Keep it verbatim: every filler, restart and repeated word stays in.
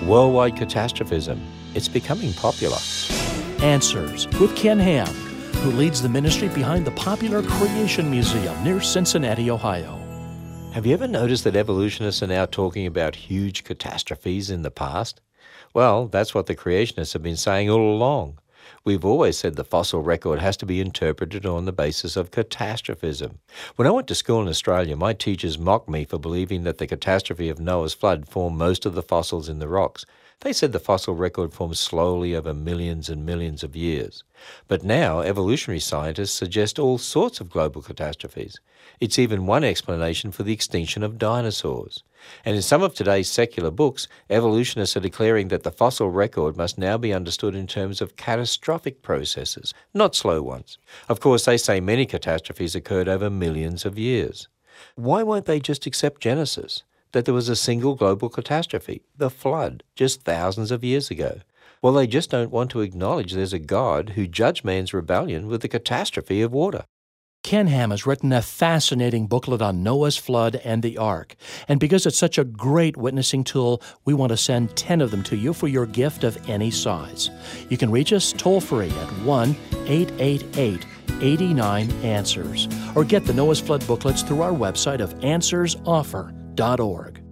worldwide catastrophism. It's becoming popular. Answers with Ken Ham, who leads the ministry behind the popular Creation Museum near Cincinnati, Ohio. Have you ever noticed that evolutionists are now talking about huge catastrophes in the past? Well, that's what the creationists have been saying all along. We've always said the fossil record has to be interpreted on the basis of catastrophism. When I went to school in Australia, my teachers mocked me for believing that the catastrophe of Noah's flood formed most of the fossils in the rocks. They said the fossil record forms slowly over millions and millions of years. But now, evolutionary scientists suggest all sorts of global catastrophes. It's even one explanation for the extinction of dinosaurs. And in some of today's secular books, evolutionists are declaring that the fossil record must now be understood in terms of catastrophic processes, not slow ones. Of course, they say many catastrophes occurred over millions of years. Why won't they just accept Genesis, that there was a single global catastrophe, the flood, just thousands of years ago? Well, they just don't want to acknowledge there's a God who judged man's rebellion with the catastrophe of water. Ken Ham has written a fascinating booklet on Noah's flood and the ark. And because it's such a great witnessing tool, we want to send ten of them to you for your gift of any size. You can reach us toll-free at one eight eight eight, eight nine, answers or get the Noah's Flood booklets through our website of answers offer dot org.